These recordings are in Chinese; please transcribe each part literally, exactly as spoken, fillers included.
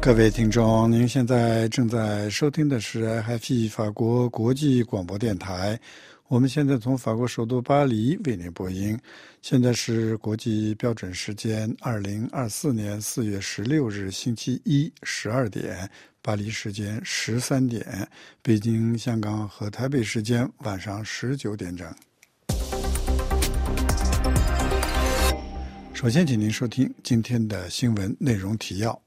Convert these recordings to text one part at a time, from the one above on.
各位听众，您现在正在收听的是 R F I 法国国际广播电台。我们现在从法国首都巴黎为您播音。现在是国际标准时间二零二四年四月十六日星期一十二点，巴黎时间十三点，北京、香港和台北时间晚上十九点整。首先，请您收听今天的新闻内容提要。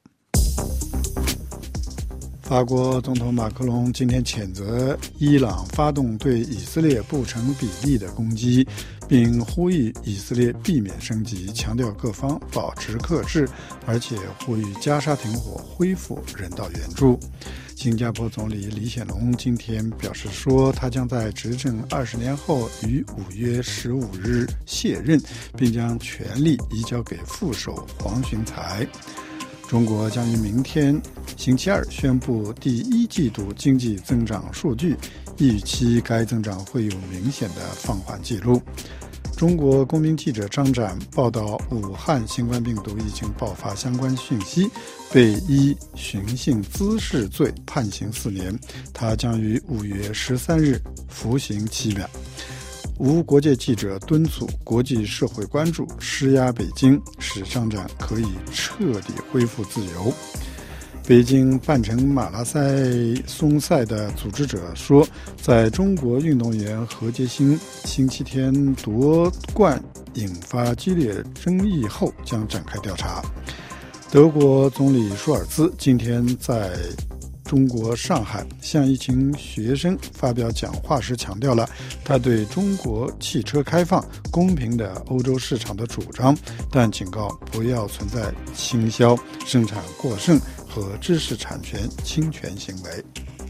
法国总统马克龙今天谴责伊朗发动对以色列不成比例的攻击，并呼吁以色列避免升级，强调各方保持克制，而且呼吁加沙停火，恢复人道援助。新加坡总理李显龙今天表示说，他将在执政二十年后于五月十五日卸任，并将权力移交给副手黄循财。中国将于明天星期二宣布第一季度经济增长数据，预期该增长会有明显的放缓记录。中国公民记者张展报道武汉新冠病毒疫情爆发相关讯息，被依寻衅滋事罪判刑四年，他将于五月十三日服刑期满。无国界记者敦促国际社会关注，施压北京，使张展可以彻底恢复自由。北京半程马拉松赛的组织者说，在中国运动员何洁欣星期天夺冠引发激烈争议后，将展开调查。德国总理舒尔兹今天在中国上海向一群学生发表讲话时强调了他对中国汽车开放、公平的欧洲市场的主张，但警告不要存在倾销、生产过剩和知识产权侵权行为。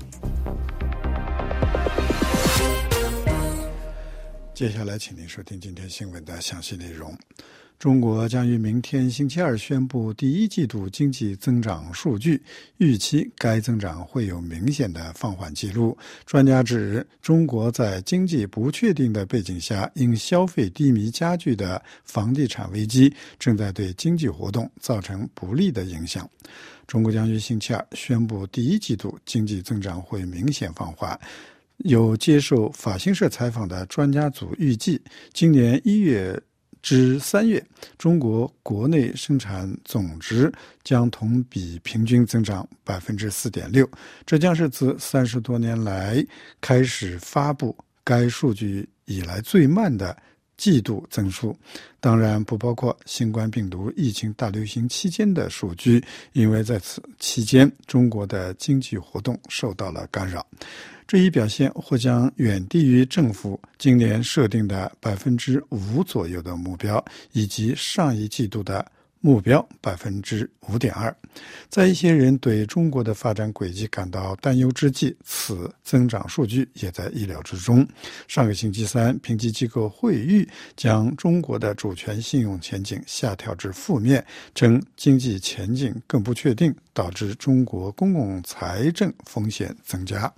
接下来请您收听今天新闻的详细内容。中国将于明天星期二宣布第一季度经济增长数据，预期该增长会有明显的放缓记录。专家指，中国在经济不确定的背景下，因消费低迷加剧的房地产危机正在对经济活动造成不利的影响。中国将于星期二宣布第一季度经济增长会明显放缓。有接受法新社采访的专家组预计，今年一月至三月，中国国内生产总值将同比平均增长 百分之四点六， 这将是自三十多年来开始发布该数据以来最慢的季度增速，当然不包括新冠病毒疫情大流行期间的数据，因为在此期间中国的经济活动受到了干扰。这一表现或将远低于政府今年设定的 百分之五 左右的目标，以及上一季度的目标 百分之五点二。 在一些人对中国的发展轨迹感到担忧之际，此增长数据也在意料之中。上个星期三，评级机构惠誉将中国的主权信用前景下调至负面，称经济前景更不确定，导致中国公共财政风险增加。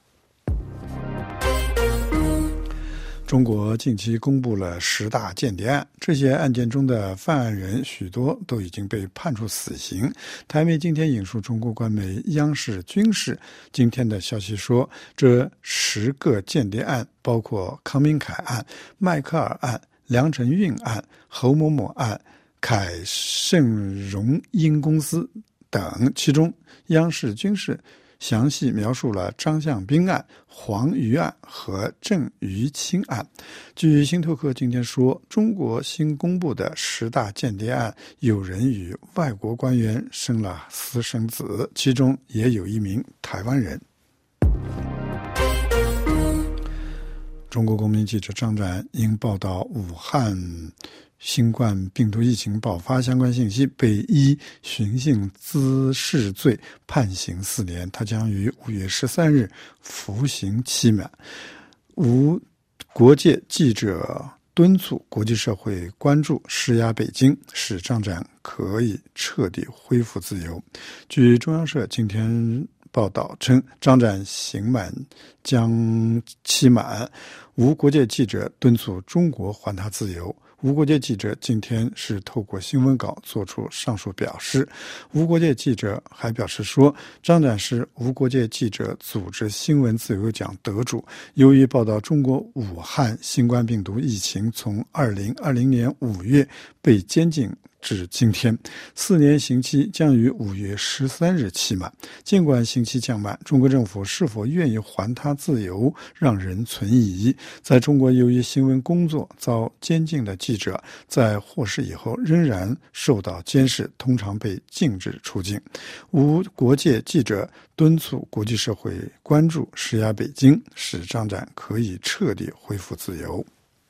中国近期公布了十大间谍案，这些案件中的犯案人许多都已经被判处死刑。台媒今天引述中国官媒央视军事今天的消息说，这十个间谍案包括康明凯案、迈克尔案、梁晨运案、侯某某案、凯盛荣英公司等，其中央视军事详细描述了张向兵案、黄瑜案和郑余清案。据新透客今天说，中国新公布的十大间谍案，有人与外国官员生了私生子，其中也有一名台湾人。中国公民记者张展因报道武汉新冠病毒疫情爆发相关信息，被依寻衅滋事罪判刑四年，他将于五月十三日服刑期满。无国界记者敦促国际社会关注，施压北京，使张展可以彻底恢复自由。据中央社今天报道称，张展刑满将期满，无国界记者敦促中国还他自由。 无国界记者今天是透过新闻稿作出上述表示。无国界记者还表示说，张展是无国界记者组织新闻自由奖得主，由于报道中国武汉新冠病毒疫情从二零二零年五月被监禁至今天，四年刑期将于五月十三日期满。尽管刑期将满，中国政府是否愿意还他自由让人存疑。在中国，由于新闻工作遭监禁的记者在获释以后仍然受到监视，通常被禁止出境。无国界记者敦促国际社会关注，施压北京，使张展可以彻底恢复自由。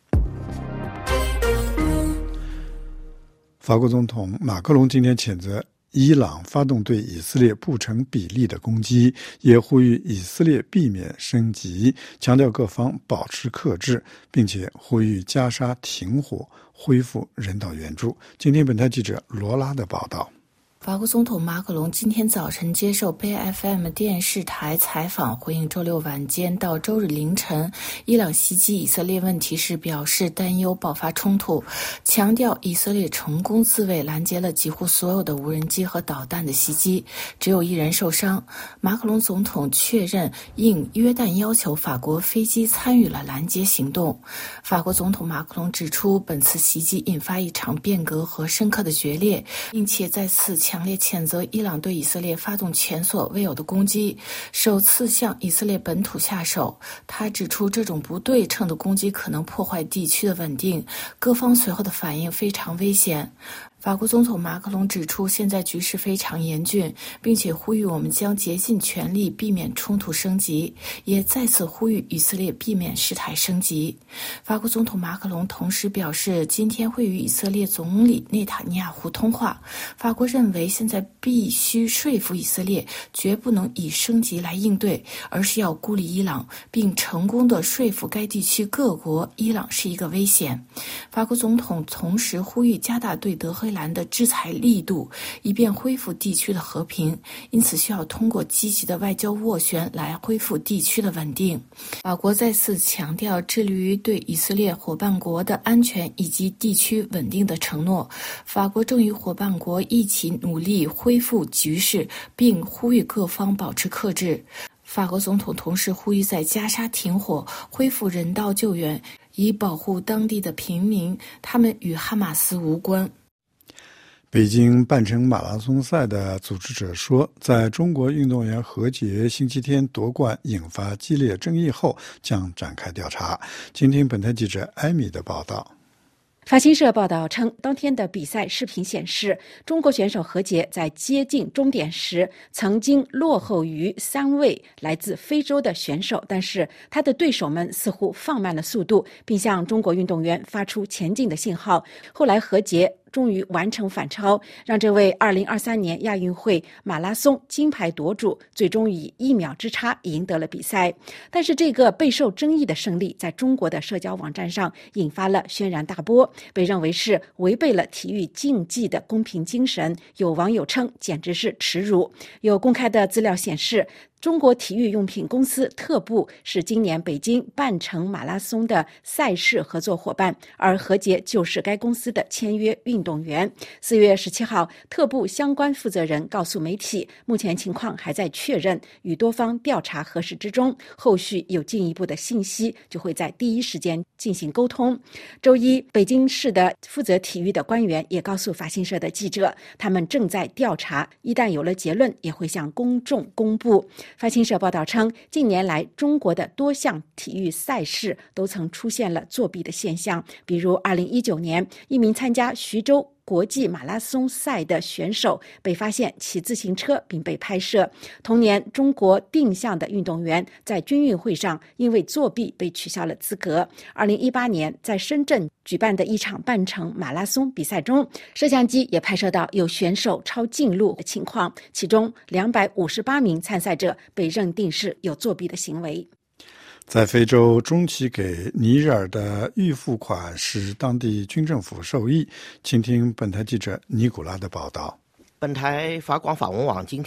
法国总统马克龙今天谴责伊朗发动对以色列不成比例的攻击，也呼吁以色列避免升级，强调各方保持克制，并且呼吁加沙停火，恢复人道援助。今天本台记者罗拉的报道。 法国总统马克龙今天早晨接受 B F M 电视台采访，回应周六晚间到周日凌晨伊朗袭击以色列问题时表示担忧爆发冲突，强调以色列成功自卫，拦截了几乎所有的无人机和导弹的袭击，只有一人受伤。马克龙总统确认应约旦要求，法国飞机参与了拦截行动。法国总统马克龙指出，本次袭击引发一场变革和深刻的决裂，并且再次强强烈谴责伊朗对以色列发动前所未有的攻击，首次向以色列本土下手。他指出，这种不对称的攻击可能破坏地区的稳定，各方随后的反应非常危险。法国总统马克龙指出，现在局势非常严峻，并且呼吁我们将竭尽全力避免冲突升级，也再次呼吁以色列避免事态升级。法国总统马克龙同时表示，今天会与以色列总理内塔尼亚胡通话。法国认为现在必须说服以色列绝不能以升级来应对，而是要孤立伊朗，并成功地说服该地区各国伊朗是一个危险。法国总统同时呼吁加大对德黑兰的制裁力度，以便恢复地区的和平，因此需要通过积极的外交斡旋来恢复地区的稳定。法国再次强调致力于对以色列伙伴国的安全以及地区稳定的承诺。法国正与伙伴国一起努力恢复局势，并呼吁各方保持克制。法国总统同时呼吁在加沙停火，恢复人道救援，以保护当地的平民，他们与哈马斯无关。 北京半程马拉松赛的组织者说，在中国运动员何洁星期天夺冠引发激烈争议后，将展开调查。请听本台记者艾米的报道。 法新社报道称，当天的比赛视频显示，中国选手何洁在接近终点时曾经落后于三位来自非洲的选手，但是他的对手们似乎放慢了速度，并向中国运动员发出前进的信号。后来何洁终于完成反超，让这位二零二三年亚运会马拉松金牌夺主最终以一秒之差赢得了比赛。但是这个备受争议的胜利在中国的社交网站上引发了轩然大波，被认为是违背了体育竞技的公平精神，有网友称简直是耻辱。有公开的资料显示，中国体育用品公司特步是今年北京半程马拉松的赛事合作伙伴，而何洁就是该公司的签约运动员。四月十七号，特步相关负责人告诉媒体，目前情况还在确认与多方调查核实之中，后续有进一步的信息就会在第一时间进行沟通。周一，北京市的负责体育的官员也告诉法新社的记者，他们正在调查，一旦有了结论也会向公众公布。法新社报道称，近年来中国的多项体育赛事都曾出现了作弊的现象，比如二零一九年，一名参加徐州国际马拉松赛的选手被发现骑自行车并被拍摄。同年，中国定向的运动员在军运会上因为作弊被取消了资格。二零一八年，在深圳举办的一场半程马拉松比赛中，摄像机也拍摄到有选手抄近路的情况，其中两百五十八名参赛者被认定是有作弊的行为。 在非洲，中期给尼日尔的预付款使当地军政府受益。请听本台记者尼古拉的报道。 本台法广法文网今天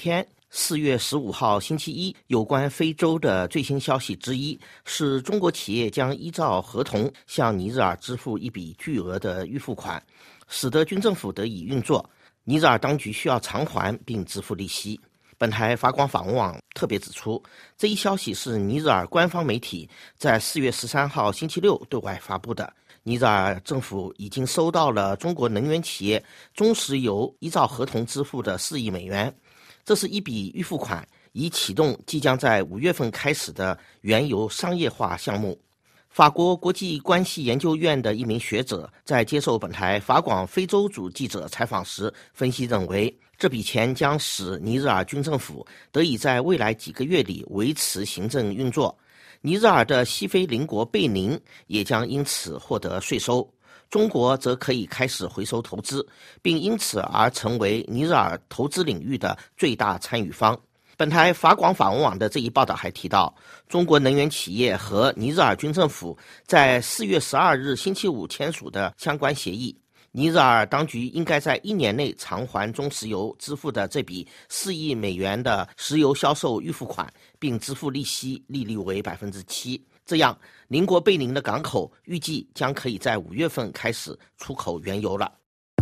四月十五号星期一，有关非洲的最新消息之一是中国企业将依照合同向尼日尔支付一笔巨额的预付款，使得军政府得以运作。尼日尔当局需要偿还并支付利息。本台法广访问网特别指出，这一消息是尼日尔官方媒体在四月十三号星期六对外发布的。尼日尔政府已经收到了中国能源企业中石油依照合同支付的四亿美元，这是一笔预付款，以启动即将在五月份开始的原油商业化项目。法国国际关系研究院的一名学者在接受本台法广非洲组记者采访时分析认为，这笔钱将使尼日尔军政府得以在未来几个月里维持行政运作。尼日尔的西非邻国贝宁也将因此获得税收，中国则可以开始回收投资，并因此而成为尼日尔投资领域的最大参与方。本台法广访问网的这一报道还提到，中国能源企业和尼日尔军政府在四月十二日星期五签署的相关协议，尼日尔当局应该在一年内偿还中石油支付的这笔四亿美元的石油销售预付款，并支付利息，利率为百分之七。这样，邻国贝宁的港口预计将可以在五月份开始出口原油了。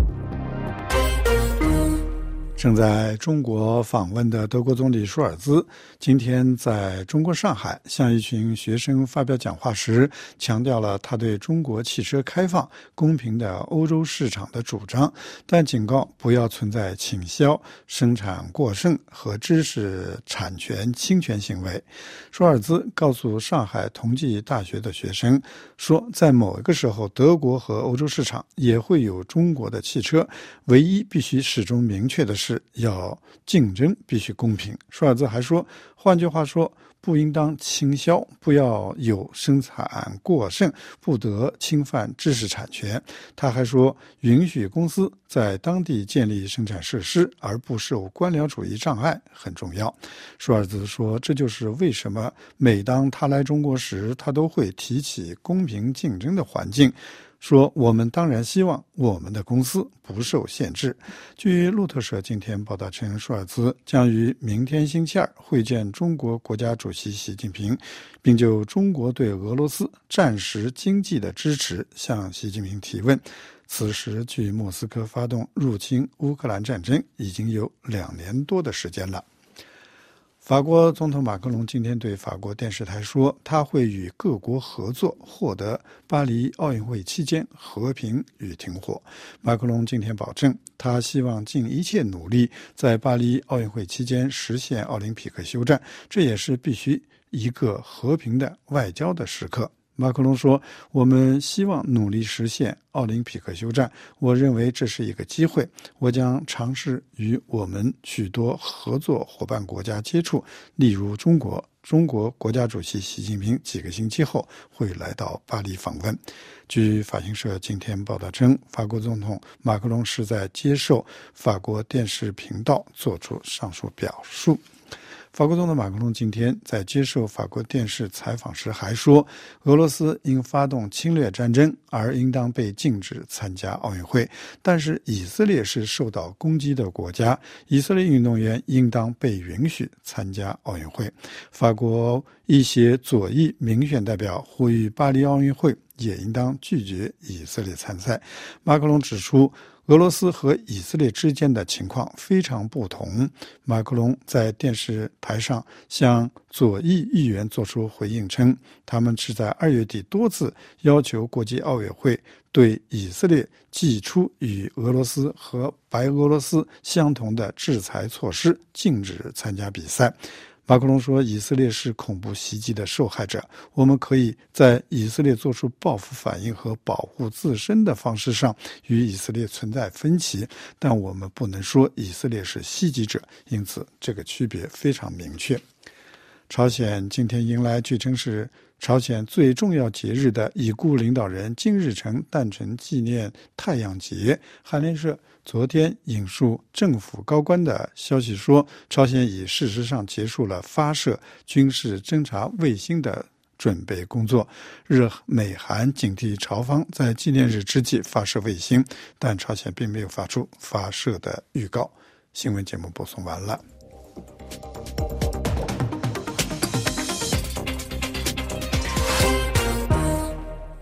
正在中国访问的德国总理舒尔兹今天在中国上海向一群学生发表讲话时，强调了他对中国汽车开放、公平的欧洲市场的主张，但警告不要存在倾销、生产过剩和知识产权侵权行为。舒尔兹告诉上海同济大学的学生说，在某一个时候，德国和欧洲市场也会有中国的汽车，唯一必须始终明确的是，要竞争必须公平。舒尔兹还说，换句话说，不应当倾销，不要有生产过剩，不得侵犯知识产权。他还说，允许公司在当地建立生产设施，而不受官僚主义障碍很重要。舒尔兹说，这就是为什么每当他来中国时，他都会提起公平竞争的环境。说我们当然希望我们的公司不受限制。据路透社今天报道称，舒尔兹将于明天星期二会见中国国家主席习近平，并就中国对俄罗斯战时经济的支持向习近平提问。此时距莫斯科发动入侵乌克兰战争已经有两年多的时间了。法国总统马克龙今天对法国电视台说，他会与各国合作，获得巴黎奥运会期间和平与停火。马克龙今天保证，他希望尽一切努力在巴黎奥运会期间实现奥林匹克休战，这也是必须一个和平的外交的时刻。马克龙说，我们希望努力实现奥林匹克休战，我认为这是一个机会，我将尝试与我们许多合作伙伴国家接触，例如中国。中国国家主席习近平几个星期后会来到巴黎访问。据法新社今天报道称，法国总统马克龙是在接受法国电视频道做出上述表述。法国总统马克龙今天在接受法国电视采访时还说，俄罗斯因发动侵略战争而应当被禁止参加奥运会，但是以色列是受到攻击的国家，以色列运动员应当被允许参加奥运会。法国一些左翼民选代表呼吁巴黎奥运会也应当拒绝以色列参赛。马克龙指出，俄罗斯和以色列之间的情况非常不同。马克龙在电视台上向左翼议员作出回应称，他们是在二月底多次要求国际奥委会对以色列祭出与俄罗斯和白俄罗斯相同的制裁措施，禁止参加比赛。马克龙说，以色列是恐怖袭击的受害者，我们可以在以色列做出报复反应和保护自身的方式上与以色列存在分歧，但我们不能说以色列是袭击者，因此这个区别非常明确。朝鲜今天迎来据称是朝鲜最重要节日的已故领导人金日成诞辰纪念太阳节。韩联社昨天引述政府高官的消息说，朝鲜已事实上结束了发射军事侦察卫星的准备工作。日美韩警惕朝方在纪念日之际发射卫星，但朝鲜并没有发出发射的预告。新闻节目播送完了。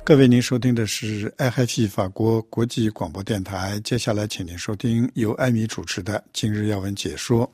各位，您收听的是 R F I 法国国际广播电台。接下来，请您收听由艾米主持的今日要闻解说。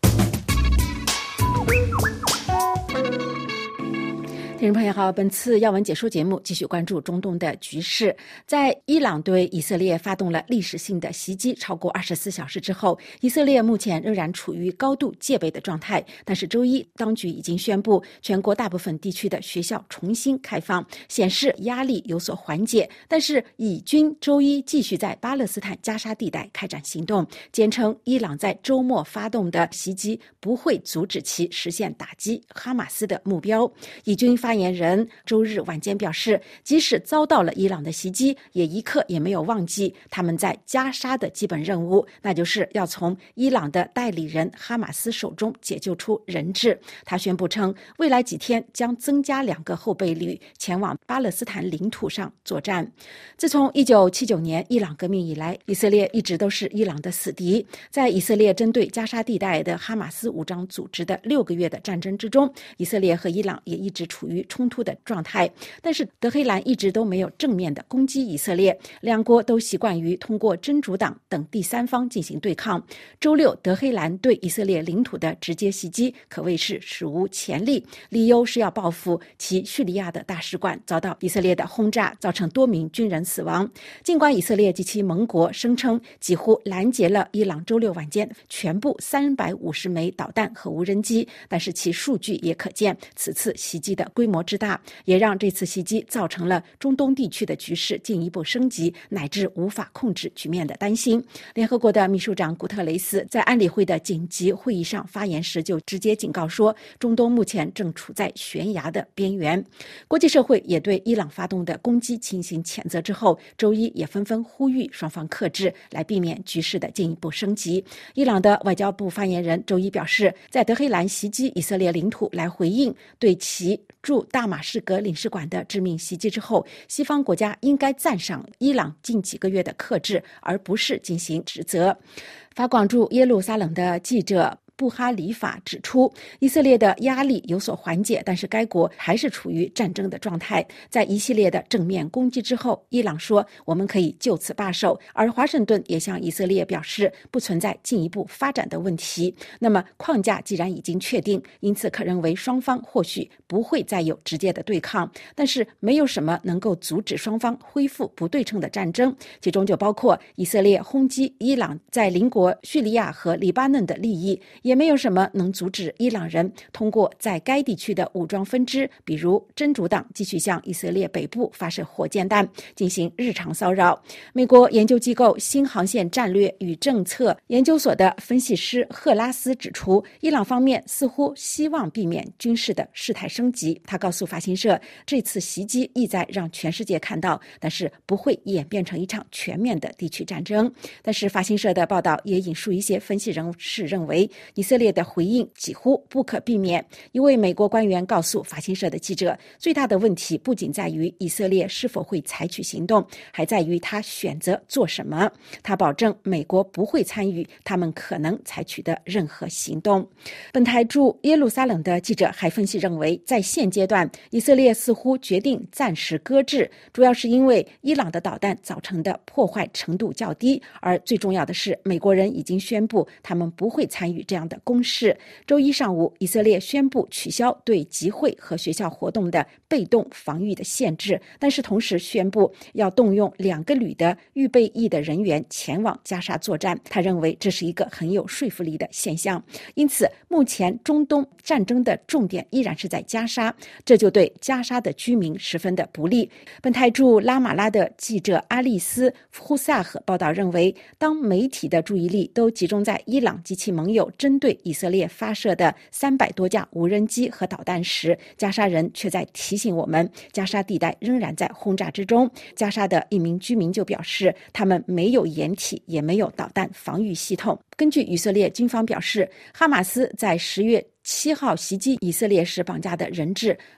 听众朋友好，本次要闻解说节目继续关注中东的局势。在伊朗对以色列发动了历史性的袭击超过二十四小时之后，以色列目前仍然处于高度戒备的状态。但是周一，当局已经宣布全国大部分地区的学校重新开放，显示压力有所缓解。但是以军周一继续在巴勒斯坦加沙地带开展行动，坚称伊朗在周末发动的袭击不会阻止其实现打击哈马斯的目标。以军发言人周日晚间表示，即使遭到了伊朗的袭击，也一刻也没有忘记他们在加沙的基本任务，那就是要从伊朗的代理人哈马斯手中解救出人质。他宣布称，未来几天将增加两个后备旅前往巴勒斯坦领土上作战。自从一九七九年伊朗革命以来，以色列一直都是伊朗的死敌。在以色列针对加沙地带的哈马斯武装组织的六个月的战争之中，以色列和伊朗也一直处于冲突的状态，但是德黑兰一直都没有正面的攻击以色列，两国都习惯于通过真主党等第三方进行对抗。周六，德黑兰对以色列领土的直接袭击可谓是史无前例，理由是要报复其叙利亚的大使馆遭到以色列的轰炸，造成多名军人死亡。尽管以色列及其盟国声称几乎拦截了伊朗周六晚间全部三百五十枚导弹和无人机，但是其数据也可见此次袭击的规模之大，也让这次袭击造成了中东地区的局势进一步升级，乃至无法控制局面的担心。联合国的秘书长古特雷斯在安理会的紧急会议上发言时就直接警告说，中东目前正处在悬崖的边缘。国际社会也对伊朗发动的攻击进行谴责之后，周一也纷纷呼吁双方克制，来避免局势的进一步升级。伊朗的外交部发言人周一表示，在德黑兰袭击以色列领土来回应对其驻大马士革领事馆的致命袭击之后，西方国家应该赞赏伊朗近几个月的克制，而不是进行指责。法广驻耶路撒冷的记者布哈里法指出，以色列的压力有所缓解，但是该国还是处于战争的状态。在一系列的正面攻击之后，伊朗说我们可以就此罢手，而华盛顿也向以色列表示不存在进一步发展的问题。那么框架既然已经确定，因此可认为双方或许不会再有直接的对抗，但是没有什么能够阻止双方恢复不对称的战争，其中就包括以色列轰击伊朗在邻国叙利亚和黎巴嫩的利益，也没有什么能阻止伊朗人通过在该地区的武装分支，比如真主党，继续向以色列北部发射火箭弹，进行日常骚扰。美国研究机构新航线战略与政策研究所的分析师赫拉斯指出，伊朗方面似乎希望避免军事的事态升级。他告诉法新社，这次袭击意在让全世界看到，但是不会演变成一场全面的地区战争。但是法新社的报道也引述一些分析人士认为，以色列的回应几乎不可避免。一位美国官员告诉法新社的记者，最大的问题不仅在于以色列是否会采取行动，还在于他选择做什么。他保证美国不会参与他们可能采取的任何行动。本台驻耶路撒冷的记者还分析认为，在现阶段以色列似乎决定暂时搁置，主要是因为伊朗的导弹造成的破坏程度较低，而最重要的是美国人已经宣布他们不会参与这样的攻势。周一上午，以色列宣布取消对集会和学校活动的被动防御的限制，但是同时宣布要动用两个旅的预备役的人员前往加沙作战。他认为这是一个很有说服力的现象。因此，目前中东战争的重点依然是在加沙，这就对加沙的居民十分的不利。本台驻拉马拉的记者阿丽斯·胡萨赫报道认为，当媒体的注意力都集中在伊朗及其盟友针对以色列发射的三百多架无人机和导弹时，加沙人却在提醒我们，加沙地带仍然在轰炸之中。加沙的一名居民就表示，他们没有掩体，也没有导弹防御系统。根据以色列军方表示，哈马斯在十月七号袭击以色列时绑架的人质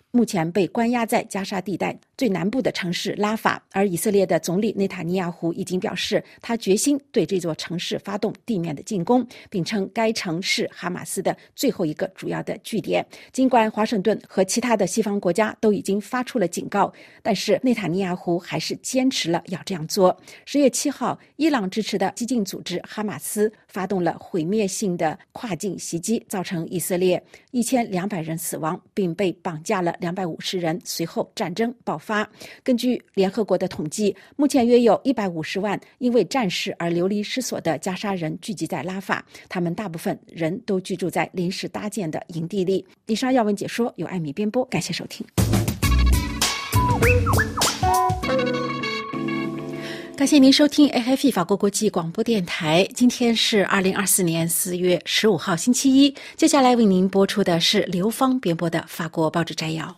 目前被关押在加沙地带最南部的城市拉法，而以色列的总理内塔尼亚胡已经表示，他决心对这座城市发动地面的进攻，并称该城是哈马斯的最后一个主要的据点。尽管华盛顿和其他的西方国家都已经发出了警告，但是内塔尼亚胡还是坚持了要这样做。十月七号，伊朗支持的激进组织哈马斯发动了毁灭性的跨境袭击，造成以色列一千两百人死亡，并被绑架了两百五十人，随后战争爆发。根据联合国的统计，目前约有一百五十万因为战事而流离失所的加沙人聚集在拉法，他们大部分人都居住在临时搭建的营地里。以上要闻解说由艾米编播，感谢收听。感谢您收听 A F P 法国国际广播电台。今天是二零二四年四月十五号星期一，接下来为您播出的是刘芳编播的法国报纸摘要。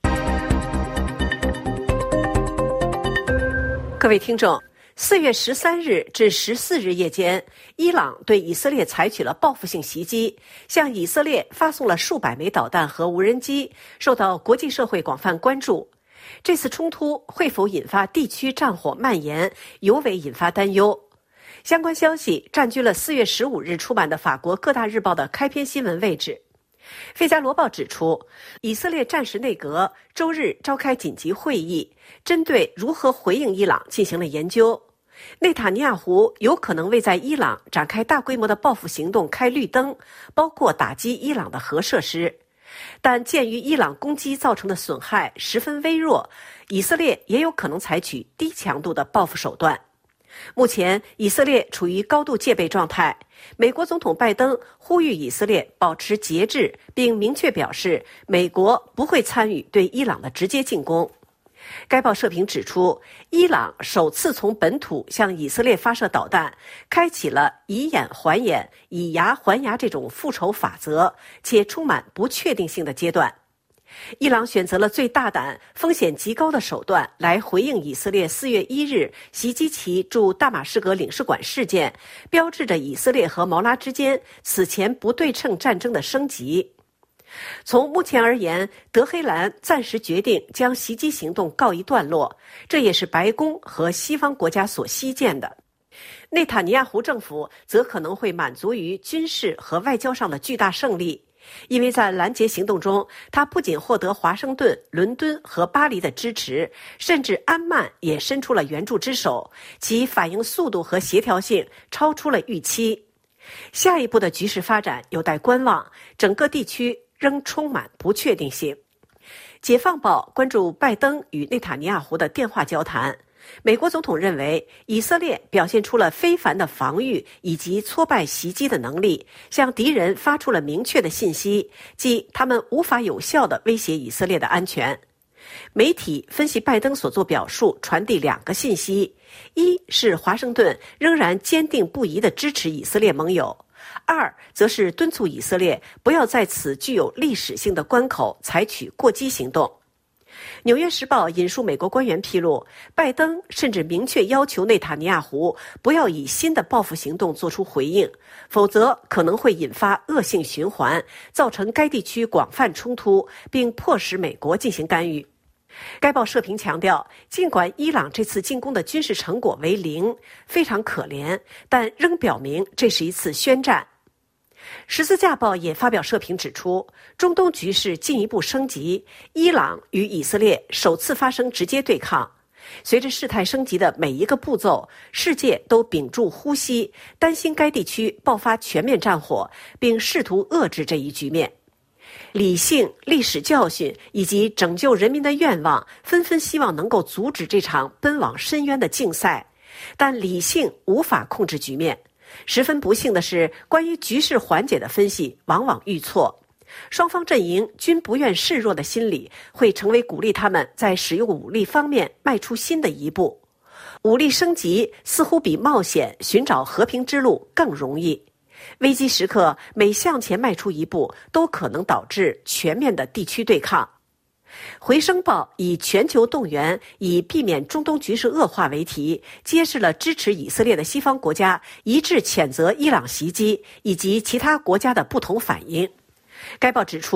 各位听众，四月十三日至十四日夜间，伊朗对以色列采取了报复性袭击，向以色列发送了数百枚导弹和无人机，受到国际社会广泛关注。这次冲突会否引发地区战火蔓延，尤为引发担忧。相关消息占据了四月十五日出版的法国各大日报的开篇新闻位置。《费加罗报》指出，以色列战时内阁周日召开紧急会议，针对如何回应伊朗进行了研究。内塔尼亚胡有可能为在伊朗展开大规模的报复行动开绿灯，包括打击伊朗的核设施。但鉴于伊朗攻击造成的损害十分微弱，以色列也有可能采取低强度的报复手段。目前，以色列处于高度戒备状态。美国总统拜登呼吁以色列保持节制，并明确表示，美国不会参与对伊朗的直接进攻。该报社评指出，伊朗首次从本土向以色列发射导弹，开启了以眼还眼、以牙还牙这种复仇法则，且充满不确定性的阶段。伊朗选择了最大胆、风险极高的手段来回应以色列四月一日袭击其驻大马士革领事馆事件，标志着以色列和毛拉之间此前不对称战争的升级。从目前而言，德黑兰暂时决定将袭击行动告一段落，这也是白宫和西方国家所希见的。内塔尼亚胡政府则可能会满足于军事和外交上的巨大胜利。因为在拦截行动中，他不仅获得华盛顿、伦敦和巴黎的支持，甚至安曼也伸出了援助之手，其反应速度和协调性超出了预期。下一步的局势发展有待观望，整个地区仍充满不确定性。解放报关注拜登与内塔尼亚胡的电话交谈。美国总统认为，以色列表现出了非凡的防御以及挫败袭击的能力，向敌人发出了明确的信息，即他们无法有效地威胁以色列的安全。媒体分析拜登所作表述传递两个信息：一是华盛顿仍然坚定不移地支持以色列盟友；二则是敦促以色列不要在此具有历史性的关口采取过激行动。纽约时报引述美国官员披露，拜登甚至明确要求内塔尼亚胡不要以新的报复行动做出回应，否则可能会引发恶性循环，造成该地区广泛冲突，并迫使美国进行干预。该报社评强调，尽管伊朗这次进攻的军事成果为零，非常可怜，但仍表明这是一次宣战。十字架报也发表社评指出，中东局势进一步升级，伊朗与以色列首次发生直接对抗。随着事态升级的每一个步骤，世界都屏住呼吸，担心该地区爆发全面战火，并试图遏制这一局面。理性、历史教训以及拯救人民的愿望纷纷希望能够阻止这场奔往深渊的竞赛，但理性无法控制局面。十分不幸的是，关于局势缓解的分析往往遇错。双方阵营均不愿示弱的心理会成为鼓励他们在使用武力方面迈出新的一步。武力升级似乎比冒险寻找和平之路更容易。危机时刻，每向前迈出一步都可能导致全面的地区对抗。回声报以全球动员以避免中东局势恶化为题，揭示了支持以色列的西方国家一致谴责伊朗袭击以及其他国家的不同反应。该报指出，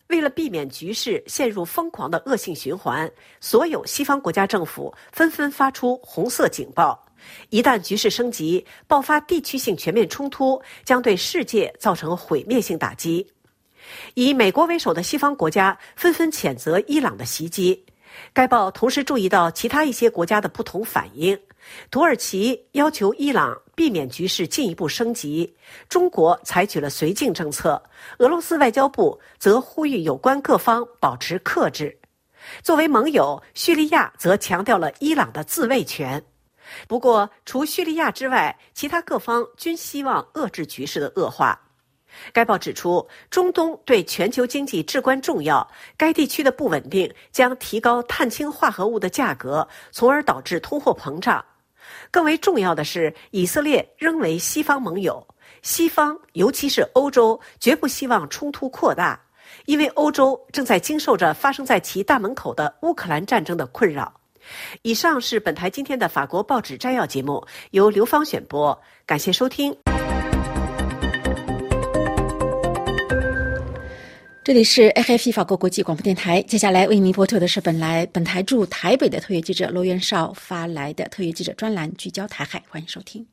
为了避免局势陷入疯狂的恶性循环，所有西方国家政府纷纷发出红色警报。一旦局势升级，爆发地区性全面冲突，将对世界造成毁灭性打击。以美国为首的西方国家纷纷谴责伊朗的袭击。该报同时注意到其他一些国家的不同反应。土耳其要求伊朗避免局势进一步升级，中国采取了绥靖政策，俄罗斯外交部则呼吁有关各方保持克制。作为盟友，叙利亚则强调了伊朗的自卫权。不过，除叙利亚之外，其他各方均希望遏制局势的恶化。该报指出，中东对全球经济至关重要，该地区的不稳定将提高碳氢化合物的价格，从而导致通货膨胀。更为重要的是，以色列仍为西方盟友，西方尤其是欧洲绝不希望冲突扩大，因为欧洲正在经受着发生在其大门口的乌克兰战争的困扰。以上是本台今天的法国报纸摘要节目，由刘芳选播，感谢收听。 这里是 F F 法国国际广播电台，接下来为您播出的是本来本台驻台北的特约记者罗元绍发来的特约记者专栏，聚焦台海，欢迎收听。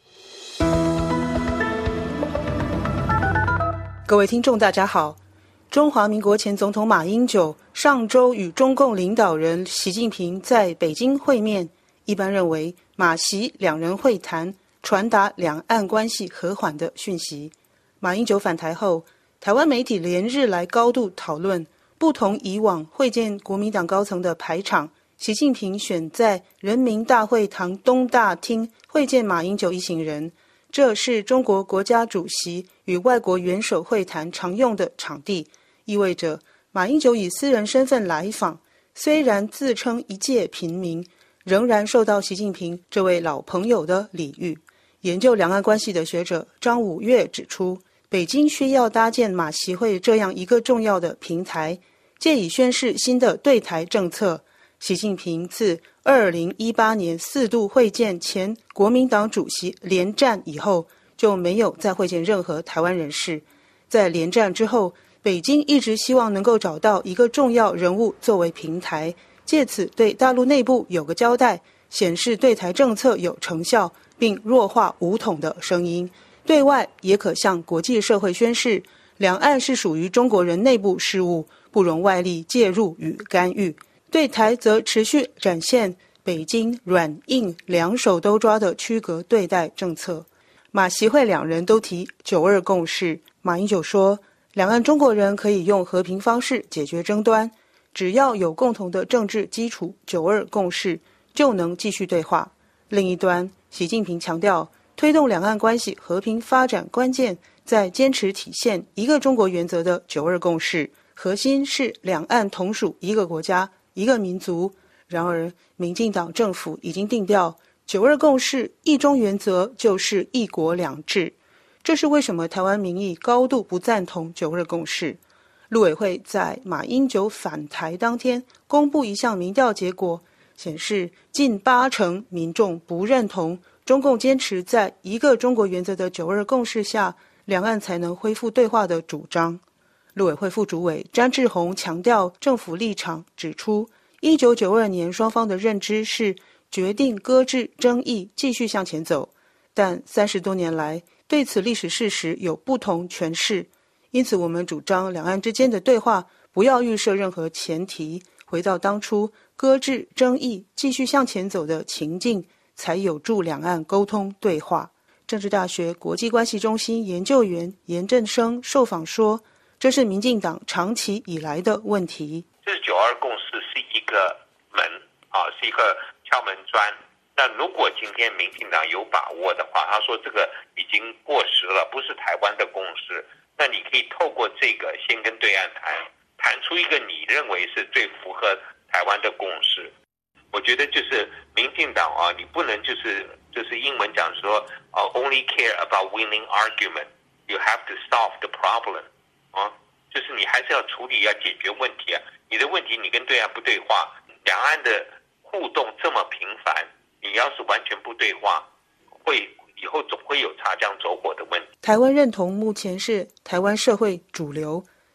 各位听众大家好，中华民国前总统马英九上周与中共领导人习近平在北京会面，一般认为马习两人会谈传达两岸关系和缓的讯息。马英九返台后，台湾媒体连日来高度讨论，不同以往会见国民党高层的排场，习近平选在人民大会堂东大厅会见马英九一行人，这是中国国家主席与外国元首会谈常用的场地，意味着马英九以私人身份来访，虽然自称一介平民，仍然受到习近平这位老朋友的礼遇。研究两岸关系的学者张五岳指出，北京需要搭建马习会这样一个重要的平台，借以宣示新的对台政策。习近平自二零一八年四度会见前国民党主席连战以后，就没有再会见任何台湾人士。在连战之后，北京一直希望能够找到一个重要人物作为平台，借此对大陆内部有个交代，显示对台政策有成效，并弱化武统的声音。对外也可向国际社会宣示，两岸是属于中国人内部事务，不容外力介入与干预。对台则持续展现北京软硬两手都抓的区隔对待政策。马习会两人都提九二共识，马英九说，两岸中国人可以用和平方式解决争端，只要有共同的政治基础，九二共识就能继续对话。另一端，习近平强调，推动两岸关系和平发展关键在坚持体现一个中国原则的九二共识，核心是两岸同属一个国家一个民族。然而民进党政府已经定调，九二共识一中原则就是一国两制，这是为什么台湾民意高度不赞同九二共识。陆委会在马英九返台当天公布一项民调结果，显示近八成民众不认同中共坚持在一个中国原则的九二共识下，两岸才能恢复对话的主张。陆委会副主委詹志宏强调政府立场，指出一九九二年双方的认知是决定搁置争议，继续向前走，但三十多年来对此历史事实有不同诠释，因此我们主张两岸之间的对话不要预设任何前提，回到当初搁置争议继续向前走的情境，才有助两岸沟通对话。政治大学国际关系中心研究员严振生受访说，这是民进党长期以来的问题。 这九二共识是一个门啊，是一个敲门砖。那如果今天民进党有把握的话，他说这个已经过时了，不是台湾的共识，那你可以透过这个先跟对岸谈，谈出一个你认为是最符合台湾的共识。我觉得就是民进党啊，你不能就是就是英文讲说啊 ，only care about winning argument, you have to solve the problem 啊，就是你还是要处理要解决问题啊。你的问题你跟对岸不对话，两岸的互动这么频繁，你要是完全不对话，会以后总会有擦枪走火的问题。 台湾认同目前是台湾社会主流，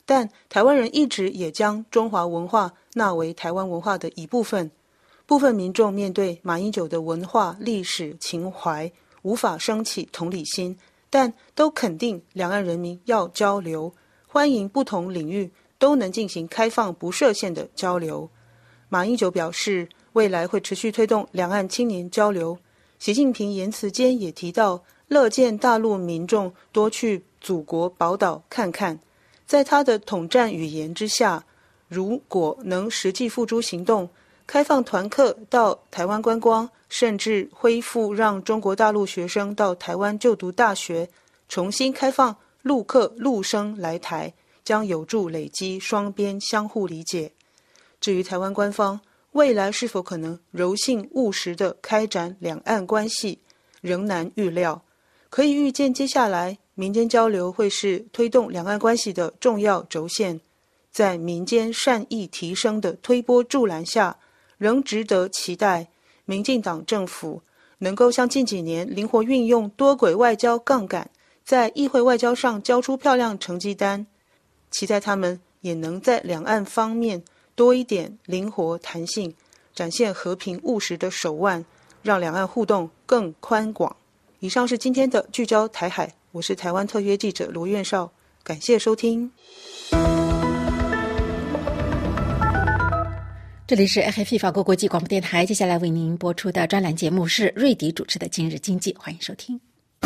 但台湾人一直也将中华文化纳为台湾文化的一部分。部分民众面对马英九的文化、历史、情怀，无法升起同理心，但都肯定两岸人民要交流，欢迎不同领域都能进行开放不设限的交流。马英九表示，未来会持续推动两岸青年交流。习近平言辞间也提到，乐见大陆民众多去祖国宝岛看看。在他的统战语言之下，如果能实际付诸行动，开放团客到台湾观光，甚至恢复让中国大陆学生到台湾就读大学，重新开放陆客陆生来台，将有助累积双边相互理解。至于台湾官方未来是否可能柔性务实地开展两岸关系，仍难预料。可以预见，接下来民间交流会是推动两岸关系的重要轴线。在民间善意提升的推波助澜下，仍值得期待民进党政府能够像近几年灵活运用多轨外交杠杆，在议会外交上交出漂亮成绩单。期待他们也能在两岸方面多一点灵活弹性，展现和平务实的手腕，让两岸互动更宽广。以上是今天的聚焦台海，我是台湾特约记者罗院少，感谢收听。 这里是 F F 法国国际广播电台，接下来为您播出的专栏节目是瑞迪主持的今日经济，欢迎收听。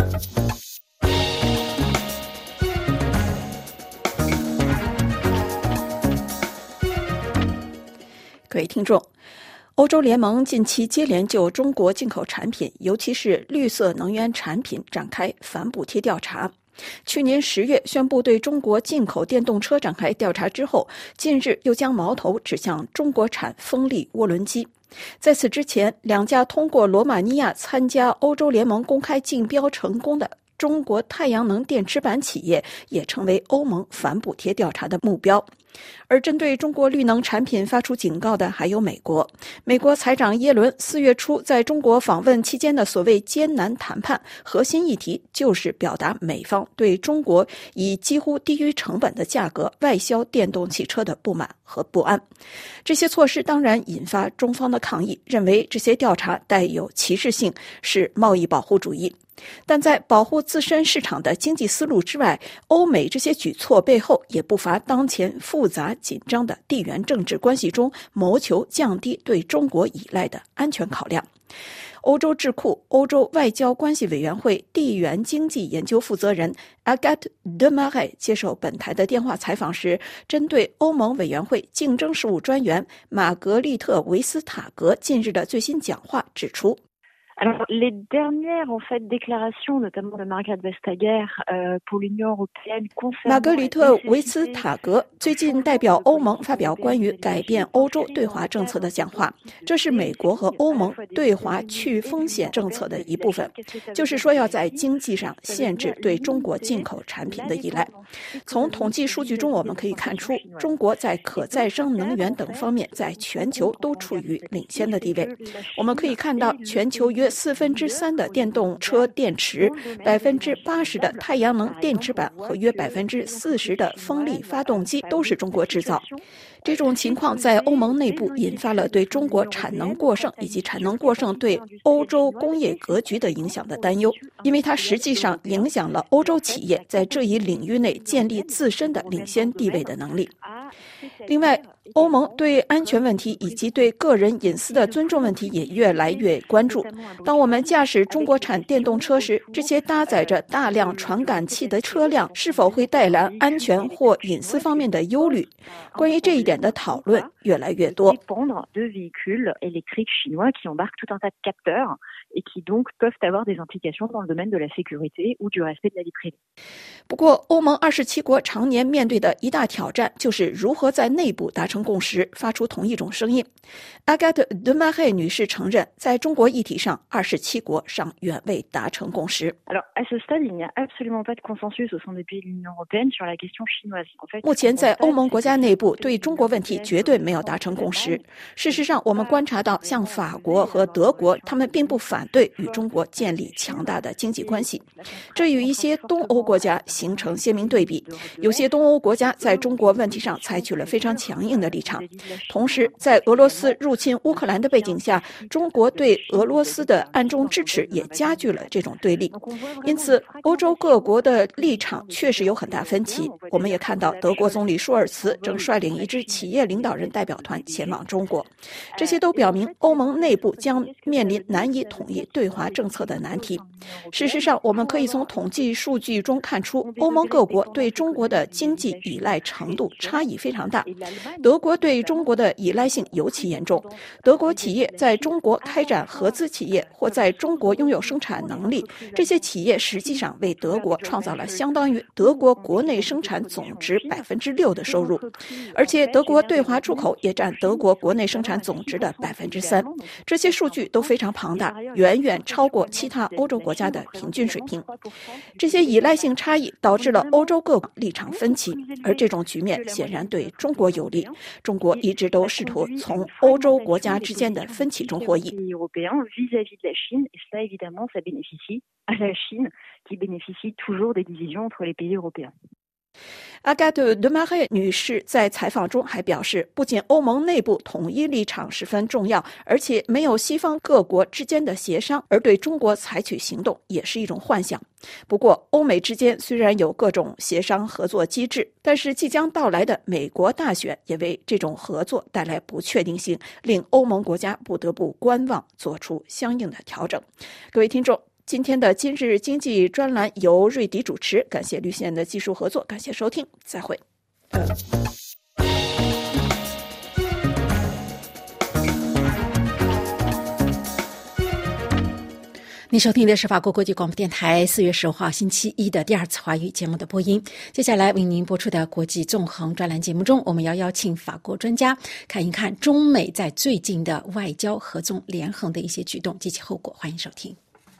各位听众，欧洲联盟近期接连就中国进口产品，尤其是绿色能源产品展开反补贴调查。去年十月宣布对中国进口电动车展开调查之后，近日又将矛头指向中国产风力涡轮机。在此之前，两家通过罗马尼亚参加欧洲联盟公开竞标成功的中国太阳能电池板企业也成为欧盟反补贴调查的目标。而针对中国绿能产品发出警告的还有美国。美国财长耶伦四月初在中国访问期间的所谓艰难谈判，核心议题就是表达美方对中国以几乎低于成本的价格外销电动汽车的不满和不安。这些措施当然引发中方的抗议，认为这些调查带有歧视性，是贸易保护主义。但在保护自身市场的经济思路之外，欧美这些举措背后也不乏当前复杂紧张的地缘政治关系中谋求降低对中国依赖的安全考量。欧洲智库欧洲外交关系委员会地缘经济研究负责人 Agathe Demaret 接受本台的电话采访时，针对欧盟委员会竞争事务专员玛格丽特·维斯塔格近日的最新讲话指出， Alors, les dernières en fait déclarations, notamment de Margrethe Vestager euh, pour l'Union européenne concernant 玛格丽特·维斯塔格最近代表欧盟发表关于改变欧洲对华政策的讲话，这是美国和欧盟对华去风险政策的一部分，就是说要在经济上限制对中国进口产品的依赖。从统计数据中我们可以看出，中国在可再生能源等方面在全球都处于领先的地位。我们可以看到，全球约四分之三的电动车电池、百分之八十的太阳能电池板和约百分之四十的风力发动机都是中国制造。这种情况在欧盟内部引发了对中国产能过剩以及产能过剩对欧洲工业格局的影响的担忧，因为它实际上影响了欧洲企业在这一领域内建立自身的领先地位的能力。另外，欧盟对安全问题以及对个人隐私的尊重问题也越来越关注。当我们驾驶中国产电动车时，这些搭载着大量传感器的车辆是否会带来安全或隐私方面的忧虑？关于这一点的讨论越来越多。 et qui donc peuvent avoir des implications dans le domaine de la sécurité ou du respect de la vie privée. 不过，欧盟二十七国常年面对的一大挑战就是如何在内部达成共识，发出同一种声音。Agathe Demaret 女士承认，在中国议题上，二十七国尚远未达成共识。 Alors, à ce stade, il n'y a absolument pas de consensus au sein des pays de l'Union européenne sur la question chinoise. En fait, 目前，在欧盟国家内部对中国国问题绝对没有达成共识。事实上，我们观察到，像法国和德国，他们并不反对与中国建立强大的经济关系，这与一些东欧国家形成鲜明对比。有些东欧国家在中国问题上采取了非常强硬的立场。同时，在俄罗斯入侵乌克兰的背景下，中国对俄罗斯的暗中支持也加剧了这种对立。因此，欧洲各国的立场确实有很大分歧。我们也看到，德国总理舒尔茨正率领一支企业领导人代表团前往中国，这些都表明欧盟内部将面临难以统一对华政策的难题。事实上，我们可以从统计数据中看出，欧盟各国对中国的经济依赖程度差异非常大。德国对中国的依赖性尤其严重，德国企业在中国开展合资企业或在中国拥有生产能力，这些企业实际上为德国创造了相当于德国国内生产总值百分之六的收入，而且德国对华出口也占德国国内生产总值的百分之三。这些数据都非常庞大，远远超过其他欧洲国家的平均水平。这些依赖性差异导致了欧洲各国立场分歧，而这种局面显然对中国有利。中国一直都试图从欧洲国家之间的分歧中获益。阿盖特·德马赫女士在采访中还表示，不仅欧盟内部统一立场十分重要，而且没有西方各国之间的协商，而对中国采取行动也是一种幻想。不过，欧美之间虽然有各种协商合作机制，但是即将到来的美国大选也为这种合作带来不确定性，令欧盟国家不得不观望，做出相应的调整。各位听众，今天的今日经济专栏由瑞迪主持，感谢绿线的技术合作，感谢收听，再会。 您收听的是法国国际广播电台四月十五号星期一的第二次华语节目的播音。接下来为您播出的国际纵横专栏节目中，我们要邀请法国专家看一看中美在最近的外交合纵连横的一些举动及其后果。欢迎收听。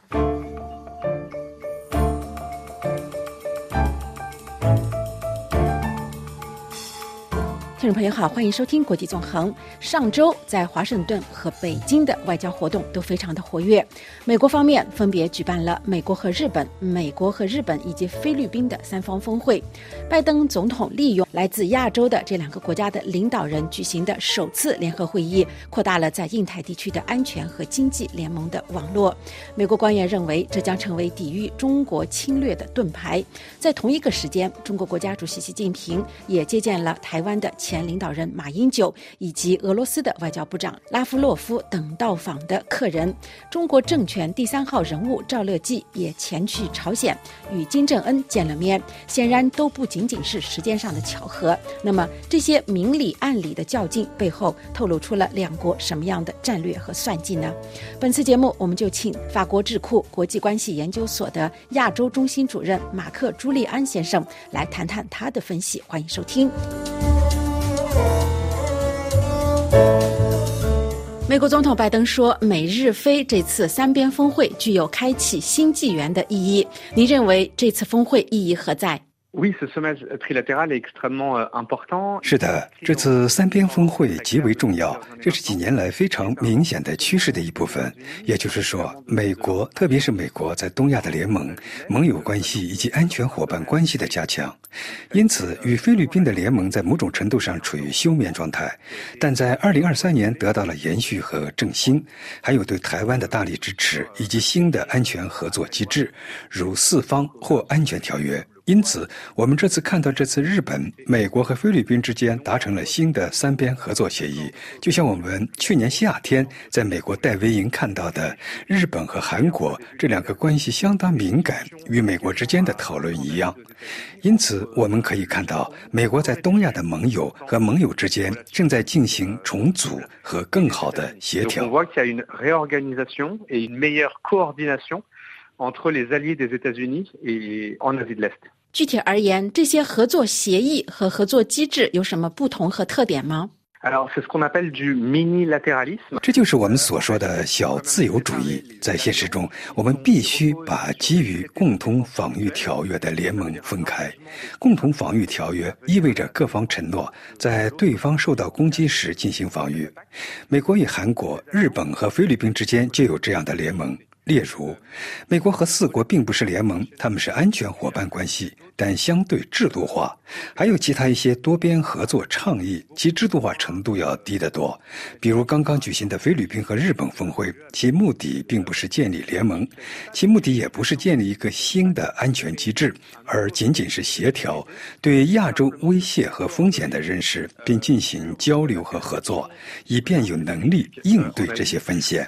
听众朋友好，欢迎收听国际纵横。上周在华盛顿和北京的外交活动都非常的活跃。美国方面分别举办了美国和日本、美国和日本以及菲律宾的三方峰会。拜登总统利用来自亚洲的这两个国家的领导人举行的首次联合会议，扩大了在印太地区的安全和经济联盟的网络。美国官员认为，这将成为抵御中国侵略的盾牌。在同一个时间，中国国家主席习近平也接见了台湾的前领导人马英九以及俄罗斯的外交部长拉夫洛夫等到访的客人。中国政权第三号人物赵乐际也前去朝鲜与金正恩见了面，显然都不仅仅是时间上的巧合。那么这些明里暗里的较劲背后透露出了两国什么样的战略和算计呢？本次节目我们就请法国智库国际关系研究所的亚洲中心主任马克·朱利安先生来谈谈他的分析。欢迎收听。美国总统拜登说，美日菲这次三边峰会具有开启新纪元的意义。您认为这次峰会意义何在？ 是的，这次三边峰会极为重要，这是几年来非常明显的趋势的一部分。也就是说，美国，特别是美国在东亚的联盟、盟友关系以及安全伙伴关系的加强。因此，与菲律宾的联盟在某种程度上处于休眠状态，但在二零二三年得到了延续和振兴，还有对台湾的大力支持，以及新的安全合作机制，如四方或安全条约。因此，我们这次看到这次日本、美国和菲律宾之间达成了新的三边合作协议，就像我们去年夏天在美国戴维营看到的日本和韩国这两个关系相当敏感与美国之间的讨论一样。因此，我们可以看到美国在东亚的盟友和盟友之间正在进行重组和更好的协调。 具体而言，这些合作协议和合作机制有什么不同和特点吗？ 这就是我们所说的小自由主义。在现实中，我们必须把基于共同防御条约的联盟分开。共同防御条约意味着各方承诺在对方受到攻击时进行防御。美国与韩国、日本和菲律宾之间就有这样的联盟。例如，美国和四国并不是联盟，他们是安全伙伴关系，但相对制度化。还有其他一些多边合作倡议，其制度化程度要低得多。比如刚刚举行的菲律宾和日本峰会，其目的并不是建立联盟，其目的也不是建立一个新的安全机制，而仅仅是协调对亚洲威胁和风险的认识，并进行交流和合作，以便有能力应对这些风险。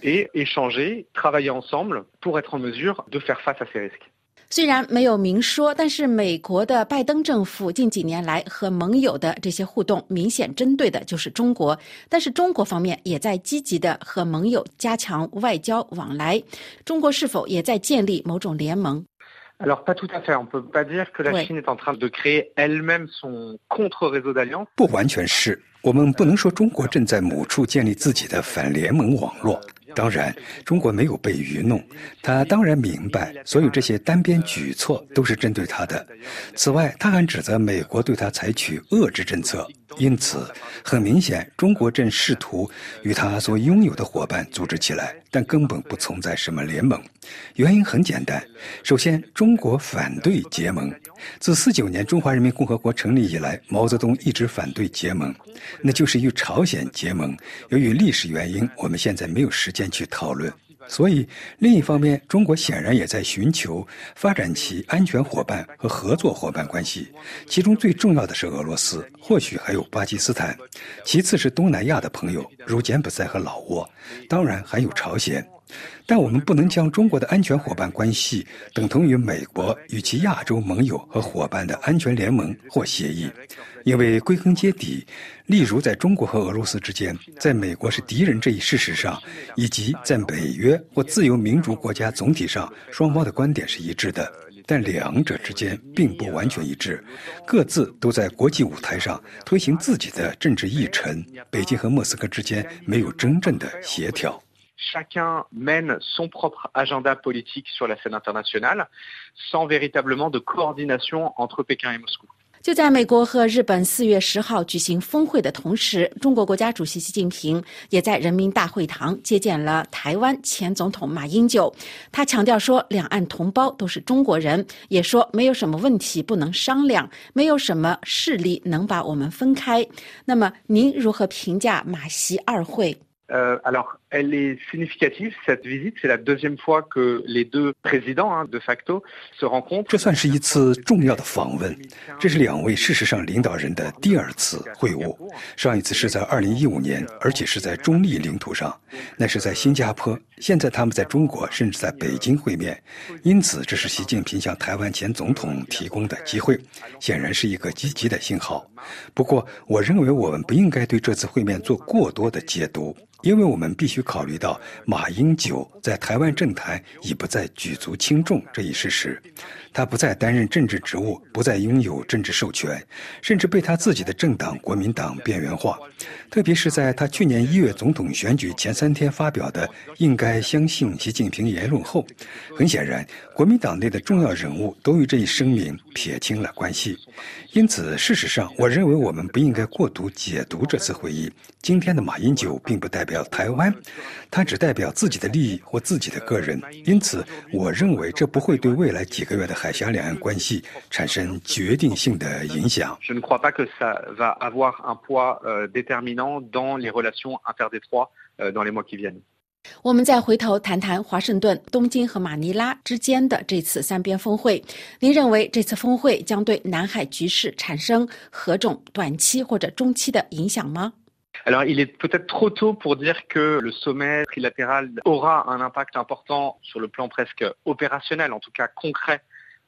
虽然没有明说，但是美国的拜登政府近几年来和盟友的这些互动明显针对的就是中国，但是中国方面也在积极的和盟友加强外交往来。中国是否也在建立某种联盟 ？Alors pas tout à fait, on peut pas dire que la Chine est en train de créer elle-même son contre-réseau d'alliance. 不完全是，我们不能说中国正在某处建立自己的反联盟网络。当然，中国没有被愚弄，他当然明白所有这些单边举措都是针对他的。此外，他还指责美国对他采取遏制政策。因此，很明显，中国正试图与他所拥有的伙伴组织起来，但根本不存在什么联盟。原因很简单，首先，中国反对结盟。自四九年中华人民共和国成立以来，毛泽东一直反对结盟，那就是与朝鲜结盟。由于历史原因，我们现在没有时间去讨论。所以，另一方面，中国显然也在寻求发展其安全伙伴和合作伙伴关系，其中最重要的是俄罗斯，或许还有巴基斯坦，其次是东南亚的朋友，如柬埔寨和老挝，当然还有朝鲜。但我们不能将中国的安全伙伴关系等同于美国与其亚洲盟友和伙伴的安全联盟或协议，因为归根结底，例如在中国和俄罗斯之间，在美国是敌人这一事实上，以及在北约或自由民主国家总体上，双方的观点是一致的，但两者之间并不完全一致，各自都在国际舞台上推行自己的政治议程，北京和莫斯科之间没有真正的协调。 Chacun mène son propre agenda politique sur la scène internationale, sans véritablement de coordination entre Pékin et Moscou. 就在美国和日本四月十号举行峰会的同时，中国国家主席习近平也在人民大会堂接见了台湾前总统马英九。他强调说，两岸同胞都是中国人，也说没有什么问题不能商量，没有什么势力能把我们分开。那么，您如何评价马习二会？ Euh, alors, elle est significative, cette visite. C'est la deuxième fois que les deux présidents, hein, de facto, se rencontrent. 这算是一次重要的访问，这是两位事实上领导人的第二次会晤。上一次是在二零一五年，而且是在中立领土上，那是在新加坡。现在他们在中国，甚至在北京会面，因此这是习近平向台湾前总统提供的机会，显然是一个积极的信号。不过，我认为我们不应该对这次会面做过多的解读。因为我们必须考虑到马英九在台湾政坛已不再举足轻重这一事实，他不再担任政治职务，不再拥有政治授权，甚至被他自己的政党国民党边缘化。特别是在他去年一月总统选举前三天发表的应该相信习近平言论后，很显然国民党内的重要人物都与这一声明撇清了关系。因此事实上，我认为我们不应该过度解读这次会议。今天的马英九并不代表台湾，他只代表自己的利益或自己的个人，因此我认为这不会对未来几个月的海峡两岸关系产生决定性的影响。 Je ne crois pas que ça va avoir un poids euh, déterminant dans les relations interdétroites euh, dans les mois qui viennent. 我们再回头谈谈华盛顿、东京和马尼拉之间的这次三边峰会。您认为这次峰会将对南海局势产生何种短期或者中期的影响吗？ Alors, il est peut-être trop tôt pour dire que le sommet trilatéral aura un impact important sur le plan presque opérationnel, en tout cas concret,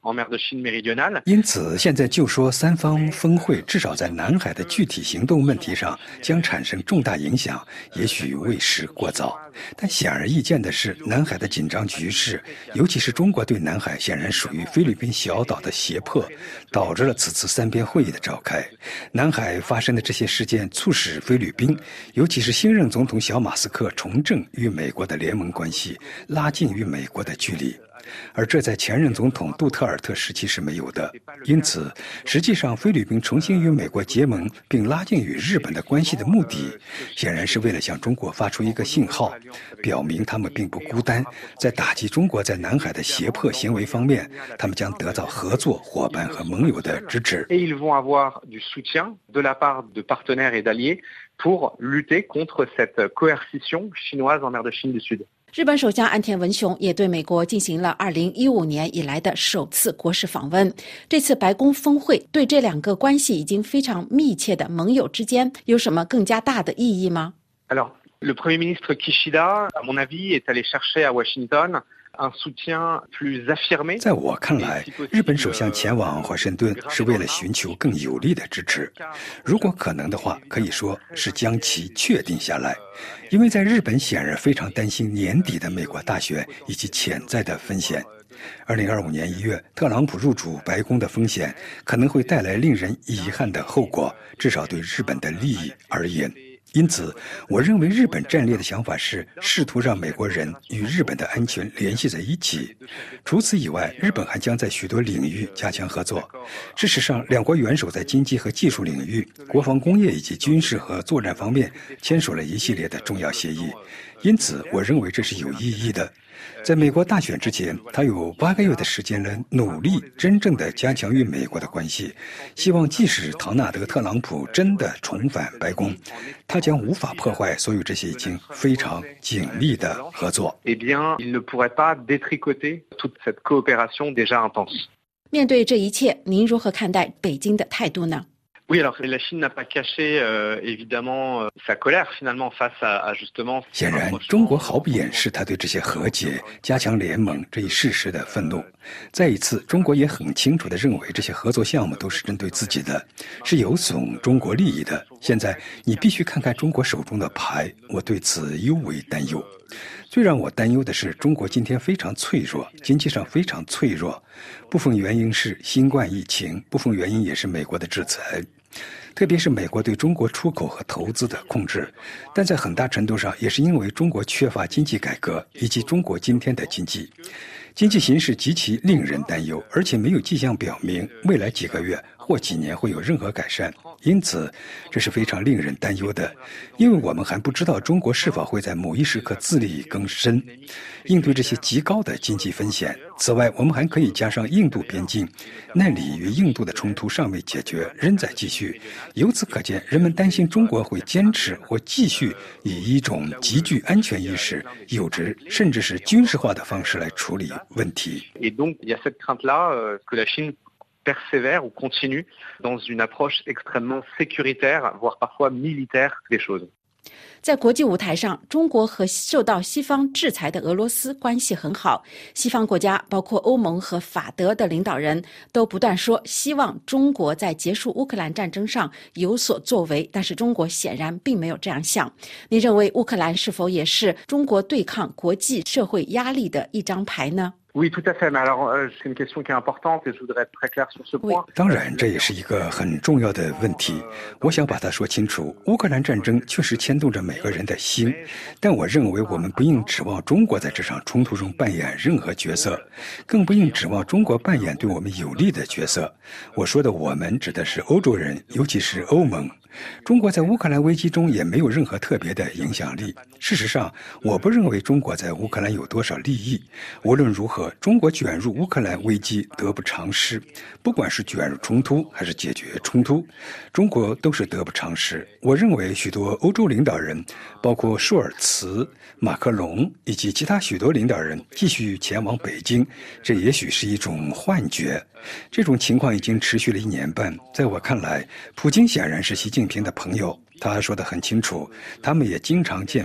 en mer de Chine méridionale。 因此，现在就说三方峰会至少在南海的具体行动问题上将产生重大影响，也许为时过早。但显而易见的是，南海的紧张局势，尤其是中国对南海显然属于菲律宾小岛的胁迫，导致了此次三边会议的召开。南海发生的这些事件，促使菲律宾，尤其是新任总统小马斯克重振与美国的联盟关系，拉近与美国的距离。而这在前任总统杜特尔特时期是没有的。因此，实际上菲律宾重新与美国结盟并拉近与日本的关系的目的，显然是为了向中国发出一个信号，表明他们并不孤单，在打击中国在南海的胁迫行为方面，他们将得到合作伙伴和盟友的支持。 Et ils vont avoir du soutien de la part de partenaires et d'alliés pour lutter contre cette coercition chinoise en mer de Chine du Sud。 日本首相岸田文雄也对美国进行了二零一五年以来的首次国事访问。这次白宫峰会对这两个关系已经非常密切的盟友之间有什么更加大的意义吗？ Alors, le Premier ministre Kishida, à mon avis, est allé chercher à Washington un soutien plus affirmé。 在我看来，日本首相前往华盛顿是为了寻求更有力的支持。如果可能的话，可以说是将其确定下来。因为在日本显然非常担心年底的美国大选以及潜在的风险。二零二五年一月，特朗普入主白宫的风险可能会带来令人遗憾的后果，至少对日本的利益而言。因此，我认为日本战略的想法是试图让美国人与日本的安全联系在一起。除此以外，日本还将在许多领域加强合作。事实上，两国元首在经济和技术领域、国防工业以及军事和作战方面签署了一系列的重要协议。因此，我认为这是有意义的。在美国大选之前，他有八个月的时间来努力真正的加强与美国的关系。希望即使唐纳德·特朗普真的重返白宫，他将无法破坏所有这些已经非常紧密的合作。 Eh bien, il ne pourrait pas détricoter toute cette coopération déjà intense。 面对这一切，您如何看待北京的态度呢 ？Oui, alors la Chine n'a pas caché euh, évidemment euh, sa colère finalement face à, à justement。 显然，中国毫不掩饰他对这些和解、加强联盟这一事实的愤怒。再一次，中国也很清楚地认为这些合作项目都是针对自己的，是有损中国利益的。现在你必须看看中国手中的牌，我对此尤为担忧。最让我担忧的是，中国今天非常脆弱，经济上非常脆弱。部分原因是新冠疫情，部分原因也是美国的制裁。特别是美国对中国出口和投资的控制，但在很大程度上也是因为中国缺乏经济改革以及中国今天的经济。经济形势极其令人担忧，而且没有迹象表明未来几个月或几年会有任何改善。因此，这是非常令人担忧的，因为我们还不知道中国是否会在某一时刻自力更生，应对这些极高的经济风险。此外，我们还可以加上印度边境，那里与印度的冲突尚未解决，仍在继续。由此可见，人们担心中国会坚持或继续以一种极具安全意识、有着甚至是军事化的方式来处理问题。 Et donc, il y a cette crainte-là euh, que la Chine persévère ou continue dans une approche extrêmement sécuritaire, voire parfois militaire des choses。 在国际舞台上，中国和受到西方制裁的俄罗斯关系很好。西方国家，包括欧盟和法德的领导人都不断说希望中国在结束乌克兰战争上有所作为，但是中国显然并没有这样想。您认为乌克兰是否也是中国对抗国际社会压力的一张牌呢 ？Oui, tout à fait. Mais alors, euh, c'est une question qui est importante et je voudrais être très clair sur ce point. 当然，这也是一个很重要的问题。我想把它说清楚。乌克兰战争确实牵动着每个人的心，但我认为我们不应指望中国在这场冲突中扮演任何角色，更不应指望中国扮演对我们有利的角色。我说的我们指的是欧洲人，尤其是欧盟。中国在乌克兰危机中也没有任何特别的影响力。事实上，我不认为中国在乌克兰有多少利益。无论如何，中国卷入乌克兰危机得不偿失。不管是卷入冲突还是解决冲突，中国都是得不偿失。我认为许多欧洲领导人，包括舒尔茨、马克龙以及其他许多领导人继续前往北京，这也许是一种幻觉。这种情况已经持续了一年半。在我看来，普京显然是习近平的朋友，他说得很清楚，他们也经常见面。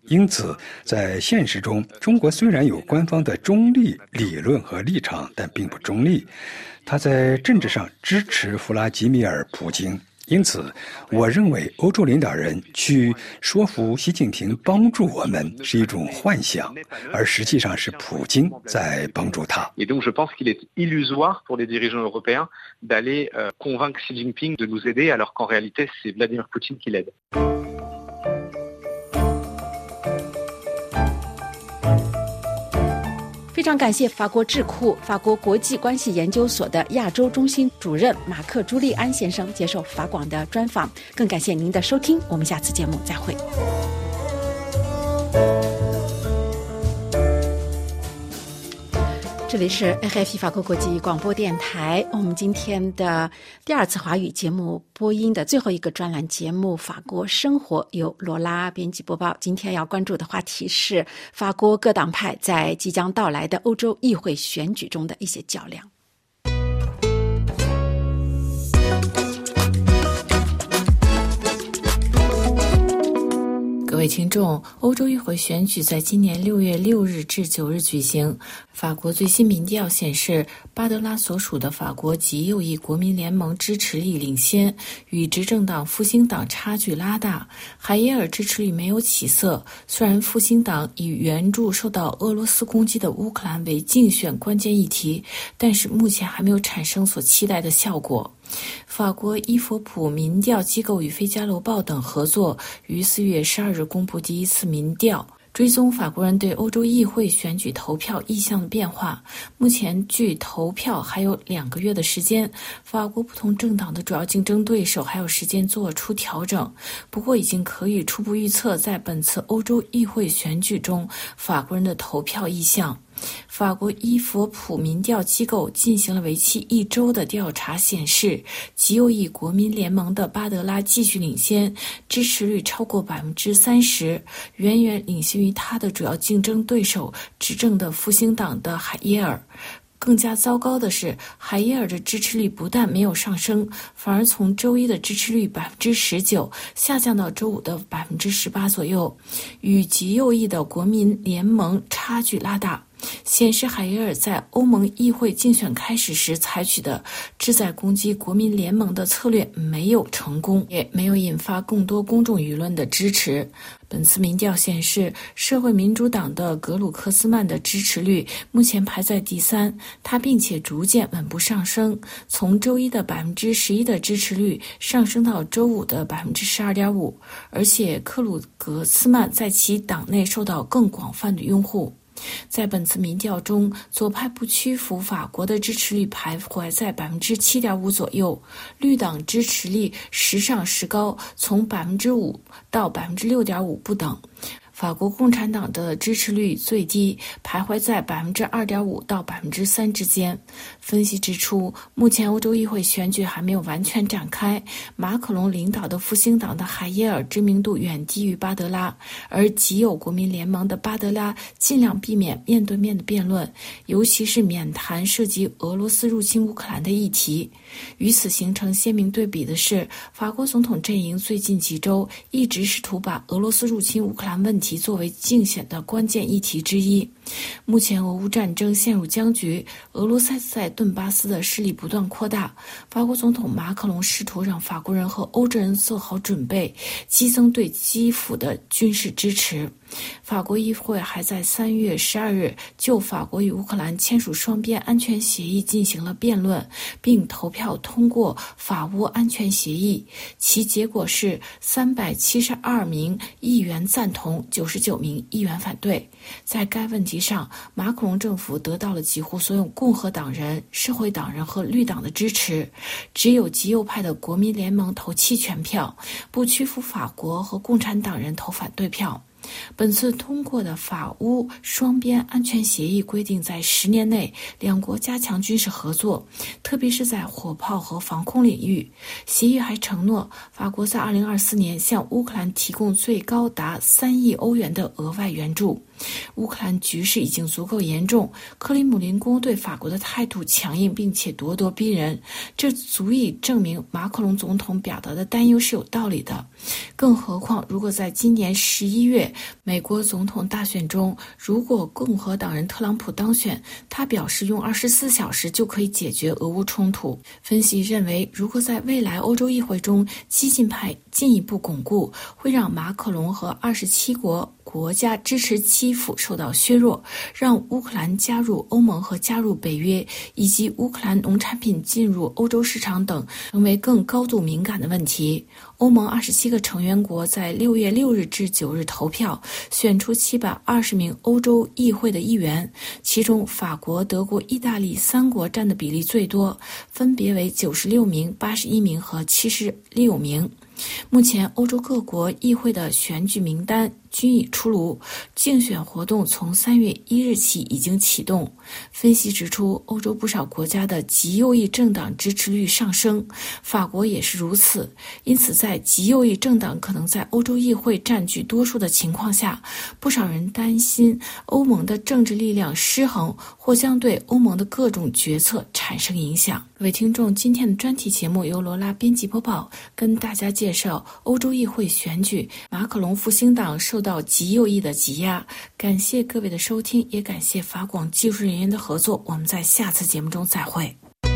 因此，在现实中，中国虽然有官方的中立理论和立场，但并不中立。他在政治上支持弗拉基米尔·普京。因此，我认为欧洲领导人去说服习近平帮助我们是一种幻想，而实际上是普京在帮助他。 Et donc je pense qu'il est illusoire pour les dirigeants européens d'aller euh, convaincre Xi Jinping de nous aider, alors qu'en réalité c'est Vladimir Poutine qui l'aide. 非常感谢法国智库法国国际关系研究所的亚洲中心主任马克·朱利安先生接受法广的专访，更感谢您的收听，我们下次节目再会。这里是 F F 法国国际广播电台，我们今天的第二次华语节目播音的最后一个专栏节目《法国生活》由罗拉编辑播报。今天要关注的话题是法国各党派在即将到来的欧洲议会选举中的一些较量。各位听众，欧洲议会选举在今年六月六日至九日举行。法国最新民调显示，巴德拉所属的法国极右翼国民联盟支持率领先，与执政党复兴党差距拉大。海耶尔支持率没有起色，虽然复兴党以援助受到俄罗斯攻击的乌克兰为竞选关键议题，但是目前还没有产生所期待的效果。法国伊佛普民调机构与《费加罗报》等合作，于四月十二日公布第一次民调，追踪法国人对欧洲议会选举投票意向的变化。目前距投票还有两个月的时间，法国不同政党的主要竞争对手还有时间做出调整。不过已经可以初步预测，在本次欧洲议会选举中，法国人的投票意向。法国伊佛普民调机构进行了为期一周的调查，显示极右翼国民联盟的巴德拉继续领先，支持率超过百分之三十，远远领先于他的主要竞争对手执政的复兴党的海耶尔。更加糟糕的是，海耶尔的支持率不但没有上升，反而从周一的支持率百分之十九下降到周五的百分之十八左右，与极右翼的国民联盟差距拉大。显示海耶尔在欧盟议会竞选开始时采取的旨在攻击国民联盟的策略没有成功，也没有引发更多公众舆论的支持。本次民调显示，社会民主党的格鲁克斯曼的支持率目前排在第三，他并且逐渐稳步上升，从周一的百分之十一的支持率上升到周五的百分之十二点五，而且克鲁格斯曼在其党内受到更广泛的拥护。在本次民调中，左派不屈服法国的支持率徘徊在百分之七点五左右，绿党支持率时上时高，从百分之五到百分之六点五不等。法国共产党的支持率最低，徘徊在百分之二点五到百分之三之间。分析指出，目前欧洲议会选举还没有完全展开，马克龙领导的复兴党的海耶尔知名度远低于巴德拉，而极右国民联盟的巴德拉尽量避免面对面的辩论，尤其是免谈涉及俄罗斯入侵乌克兰的议题。与此形成鲜明对比的是，法国总统阵营最近几周一直试图把俄罗斯入侵乌克兰问题作为竞选的关键议题之一。目前俄乌战争陷入僵局，俄罗斯在顿巴斯的势力不断扩大，法国总统马克龙试图让法国人和欧洲人做好准备，激增对基辅的军事支持。法国议会还在三月十二日就法国与乌克兰签署双边安全协议进行了辩论，并投票通过法乌安全协议，其结果是三百七十二名议员赞同，九十九名议员反对。在该问题上，马克龙政府得到了几乎所有共和党人、社会党人和绿党的支持，只有极右派的国民联盟投弃权票，不屈服法国和共产党人投反对票。本次通过的法乌双边安全协议规定，在十年内两国加强军事合作，特别是在火炮和防空领域。协议还承诺，法国在二零二四年向乌克兰提供最高达三亿欧元的额外援助。 乌克兰局势已经足够严重，克里姆林宫对法国的态度强硬并且咄咄逼人，这足以证明马克龙总统表达的担忧是有道理的。更何况，如果在今年十一月美国总统大选中，如果共和党人特朗普当选，他表示用二十四小时就可以解决俄乌冲突。分析认为，如果在未来欧洲议会中激进派进一步巩固，会让马克龙和二十七国国家支持基辅受到削弱，让乌克兰加入欧盟和加入北约，以及乌克兰农产品进入欧洲市场等成为更高度敏感的问题。欧盟二十七个成员国在六月六日至九日投票，选出七百二十名欧洲议会的议员，其中法国、德国、意大利三国占的比例最多，分别为九十六名、八十一名和七十六名。目前欧洲各国议会的选举名单均已出炉，竞选活动从三月一日起已经启动。分析指出，欧洲不少国家的极右翼政党支持率上升，法国也是如此。因此，在极右翼政党可能在欧洲议会占据多数的情况下，不少人担心欧盟的政治力量失衡，或将对欧盟的各种决策产生影响。各位听众，今天的专题节目由罗拉编辑播报，跟大家介绍欧洲议会选举，马克龙复兴党受到极右翼的挤压。感谢各位的收听，也感谢法广技术人员的合作。我们在下次节目中再会。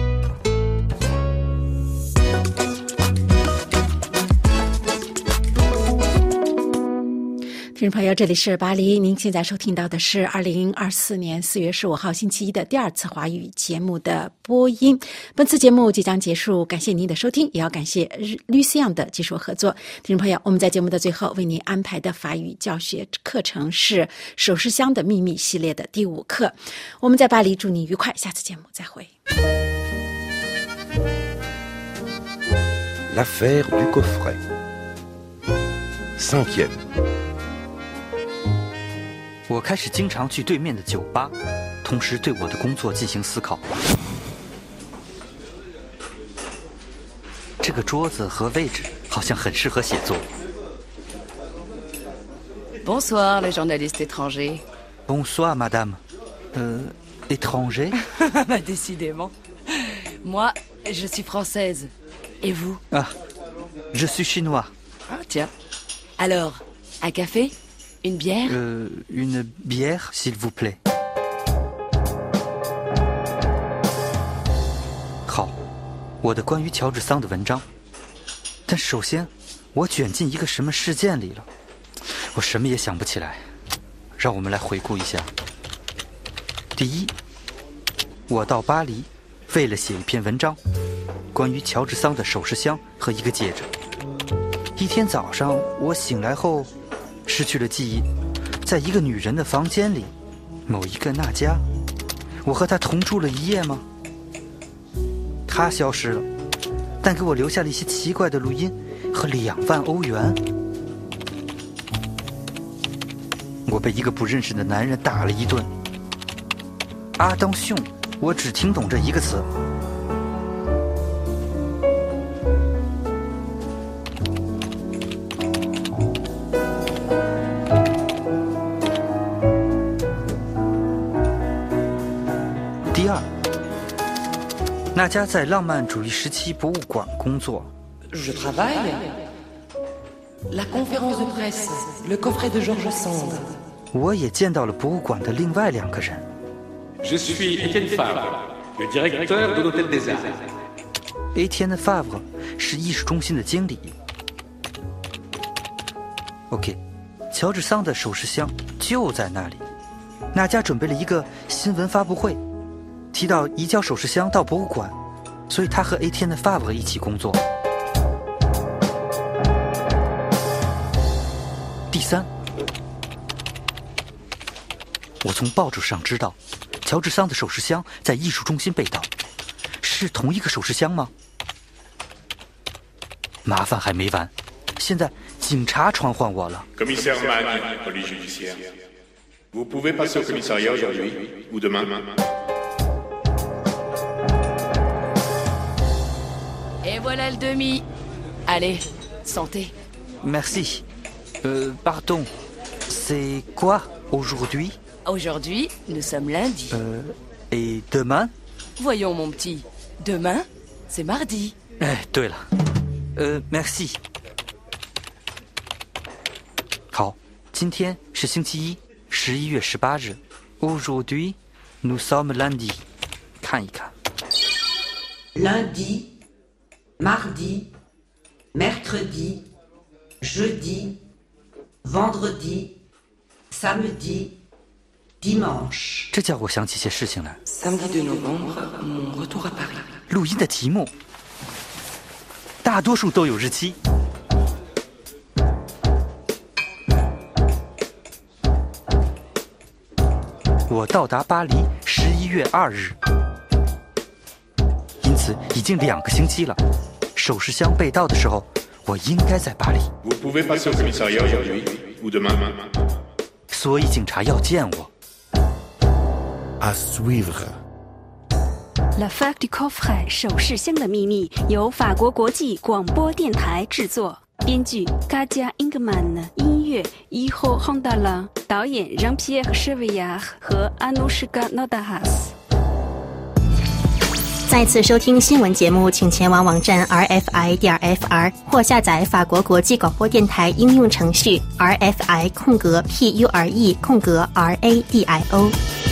听众朋友，这里是巴黎，您现在收听到的是二零二四年四月十五号星期一的第二次华语节目的播音。本次节目即将结束，感谢您的收听，也要感谢吕思阳的技术合作。听众朋友，我们在节目的最后为您安排的法语教学课程是《首饰箱的秘密》系列的第五课。我们在巴黎，祝您愉快，下次节目再会。 L'affaire du coffret. Cinquième. 我开始经常去对面的酒吧，同时对我的工作进行思考。这个桌子和位置好像很适合写作。 Bonsoir, les journalistes étrangers. Bonsoir, madame. Euh, étranger? Bah, décidément. Moi, je suis française. Et vous? Ah, je suis chinois. Ah, tiens. Alors, un café?Une bière? Euh, une bière, s'il vous plaît. 好，我的关于乔治桑的文章。但首先，我卷进一个什么事件里了？我什么也想不起来。让我们来回顾一下。第一，我到巴黎，为了写一篇文章，关于乔治桑的首饰箱和一个戒指。一天早上，我醒来后。失去了记忆，在一个女人的房间里，某一个娜佳，我和她同住了一夜吗？她消失了，但给我留下了一些奇怪的录音和两万欧元。我被一个不认识的男人打了一顿。阿当逊，我只听懂这一个词。娜佳在浪漫主义时期博物馆工作。 Je travaille. La conférence de presse, le coffret de Georges Sand. 我也见到了博物馆的另外两个人。 Je suis Étienne Favre, le directeur de l'Hôtel des Arts. Étienne Favre 是艺术中心的经理。OK， 乔治桑的首饰箱就在那里。娜佳准备了一个新闻发布会。提到移交首饰箱到博物馆，所以他和 Étienne Favre 一起工作。第三，我从报纸上知道，乔治桑的首饰箱在艺术中心被盗，是同一个首饰箱吗？麻烦还没完，现在警察传唤我了。 Commissaire Magne, police judiciaire. Vous pouvez passer au commissariat aujourd'hui ou demain. Et voilà le demi. Allez, santé. Merci. Euh, pardon. C'est quoi? Aujourd'hui Aujourd'hui, nous sommes lundi. Euh, et demain Voyons, mon petit. Demain, c'est mardi. 哎，对了，呃 ，merci。好，今天是星期一，十一月十八日。Aujourd'hui, nous sommes lundi。看一看。 Lundi, mardi, mercredi, jeudi, vendredi, samedi, dimanche。 这叫我想起些事情来。 Samedi de novembre, mon retour à Paris。 录音的题目，大多数都有日期。我到达巴黎十一月二日，因此已经两个星期了。首饰箱被盗的时候，我应该在巴黎。 Vous pouvez passer au commissariat aujourd'hui ou demain. 所以警察要见我。 À suivre. L'affaire du coffret 首饰箱的秘密由法国国际广播电台制作，编剧 Katia Ingman， 音乐 Iho Hondala， 导演 Jean-Pierre Chevillard 和 Anushka Nodahas。 再次收听新闻节目，请前往网站 r f i 点 f r 或下载法国国际广播电台应用程序 R F I 空格 P U R E 空格 R A D I O。